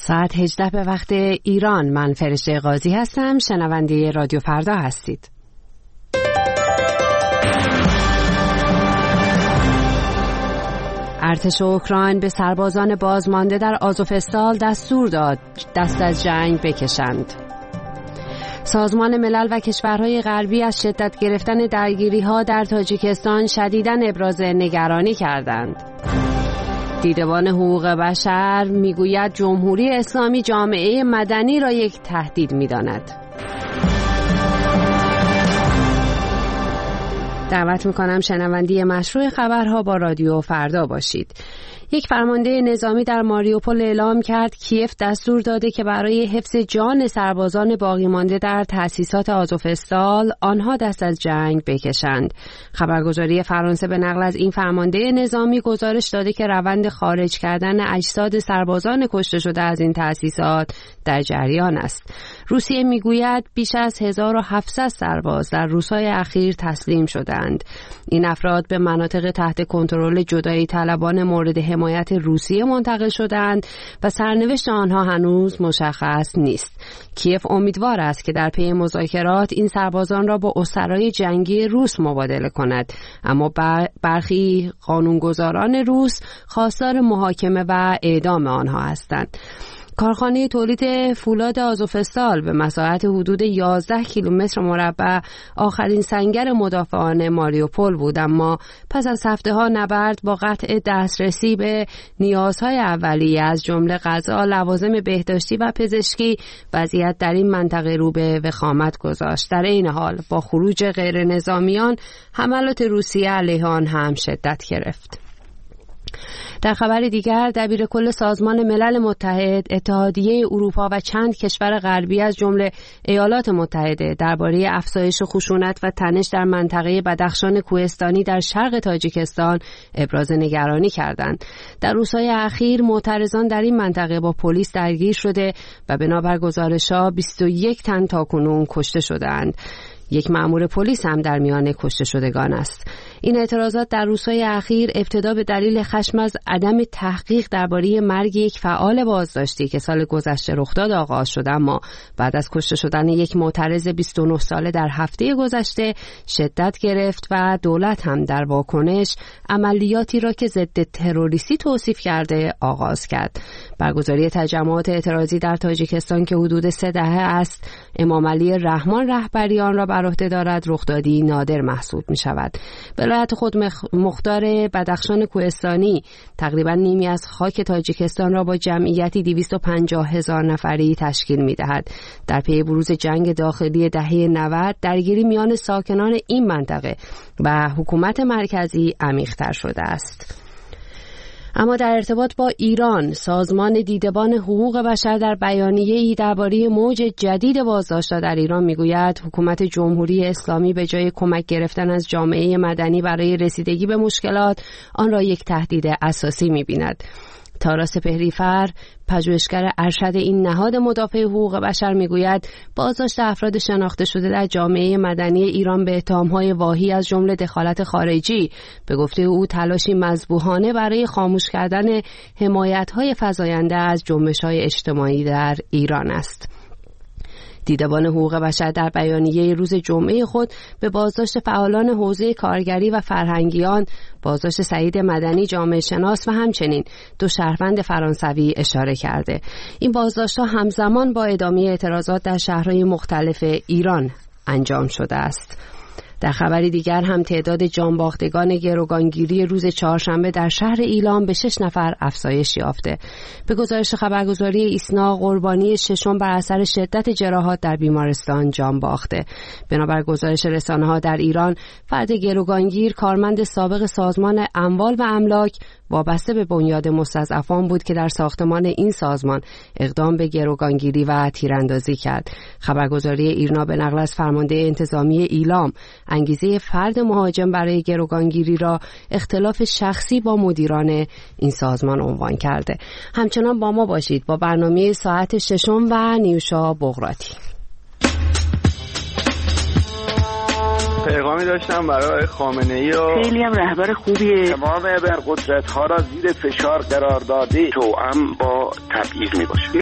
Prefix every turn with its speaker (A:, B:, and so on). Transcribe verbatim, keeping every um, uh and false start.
A: ساعت هجده به وقت ایران. من فرشته قاضی هستم. شنونده رادیو فردا هستید. ارتش اوکراین به سربازان بازمانده در آزوفستال دستور داد دست از جنگ بکشند. سازمان ملل و کشورهای غربی از شدت گرفتن درگیری‌ها در تاجیکستان شدیداً ابراز نگرانی کردند. دیدبان حقوق بشر میگوید جمهوری اسلامی جامعه مدنی را یک تهدید می‌داند. دعوت می‌کنم شنوندی مشروع خبرها با رادیو فردا باشید. یک فرمانده نظامی در ماریوپول اعلام کرد کیف دستور داده که برای حفظ جان سربازان باقی مانده در تأسیسات آزوفستال آنها دست از جنگ بکشند. خبرگزاری فرانسه به نقل از این فرمانده نظامی گزارش داده که روند خارج کردن اجساد سربازان کشته شده از این تأسیسات در جریان است. روسیه میگوید بیش از هزار و هفتصد سرباز در روزهای اخیر تسلیم شدند. این افراد به مناطق تحت کنترل جدایی طلبان مورد حمایت روسیه منتقل شدند و سرنوشت آنها هنوز مشخص نیست. کیف امیدوار است که در پی مذاکرات این سربازان را با اسرای جنگی روس مبادله کند، اما برخی قانونگذاران روس خواستار محاکمه و اعدام آنها هستند. کارخانه تولید فولاد آزوفستال به مساحت حدود یازده کیلومتر مربع آخرین سنگر مدافعان ماریوپول بود، اما پس از هفته‌ها نبرد با قطع دسترسی به نیازهای اولیه از جمله غذا، لوازم بهداشتی و پزشکی، وضعیت در این منطقه رو به وخامت گذاشت. در این حال با خروج غیر نظامیان حملات روسیه علیه آن هم شدت گرفت. در خبر دیگر، دبیر کل سازمان ملل متحد، اتحادیه اروپا و چند کشور غربی از جمله ایالات متحده درباره افزایش خشونت و تنش در منطقه بدخشان کوهستانی در شرق تاجیکستان ابراز نگرانی کردند. در روزهای اخیر معترضان در این منطقه با پلیس درگیر شده و بنابر گزارش‌ها بیست و یک تن تاکنون کشته شدند. یک مأمور پلیس هم در میان کشته شدگان است. این اعتراضات در روزهای اخیر ابتدا به دلیل خشم از عدم تحقیق درباره مرگ یک فعال بازداشتی که سال گذشته رخ داد آغاز شد، اما بعد از کشته شدن یک معترض بیست و نه ساله در هفته گذشته شدت گرفت و دولت هم در واکنش عملیاتی را که ضد تروریستی توصیف کرده آغاز کرد. برگزاری تجمعات اعتراضی در تاجیکستان که حدود سه دهه است امام علی رحمان رهبری آن را بر عهده دارد، رخدادی نادر محسوب می شود. ولایت خود مختار بدخشان کوهستانی تقریبا نیمی از خاک تاجیکستان را با جمعیتی دویست و پنجاه هزار نفری تشکیل می دهد. در پی بروز جنگ داخلی دهه نود درگیری میان ساکنان این منطقه و حکومت مرکزی عمیق‌تر شده است. اما در ارتباط با ایران، سازمان دیدبان حقوق بشر در بیانیه‌ای درباره موج جدید بازداشت‌ها در ایران میگوید حکومت جمهوری اسلامی به جای کمک گرفتن از جامعه مدنی برای رسیدگی به مشکلات، آن را یک تهدید اساسی می‌بیند. تارا سپهری‌فر، پژوهشگر ارشد این نهاد مدافع حقوق بشر میگوید بازداشت افراد شناخته شده در جامعه مدنی ایران به اتهام‌های واهی از جمله دخالت خارجی به گفته او تلاشی مذبوحانه برای خاموش کردن حمایت‌های فزاینده از جنبش‌های اجتماعی در ایران است. دیدبان حقوق بشر در بیانیه روز جمعه خود به بازداشت فعالان حوزه کارگری و فرهنگیان، بازداشت سعید مدنی جامعه شناس و همچنین دو شهروند فرانسوی اشاره کرده. این بازداشت‌ها همزمان با ادامه اعتراضات در شهرهای مختلف ایران انجام شده است. در خبری دیگر هم تعداد جانباختگان گروگانگیری روز چهارشنبه در شهر ایلام به شش نفر افزایش یافته. به گزارش خبرگزاری ایسنا، قربانی ششم بر اثر شدت جراحات در بیمارستان جان باخته. بنابر گزارش رسانه‌ها در ایران، فرد گروگانگیر کارمند سابق سازمان اموال و املاک وابسته به بنیاد مستضعفان بود که در ساختمان این سازمان اقدام به گروگانگیری و تیراندازی کرد. خبرگزاری ایرنا به نقل از فرمانده انتظامی ایلام انگیزه فرد مهاجم برای گروگانگیری را اختلاف شخصی با مدیران این سازمان عنوان کرده. همچنان با ما باشید با برنامه ساعت ششم و نیوشا بغراتی.
B: پیغامی داشتم برای خامنه‌ای و
C: خیلی هم رهبر خوبیه.
B: تمام ابرقدرت‌ها را زیر فشار قرار داده توأم با تبعیض می‌باشه.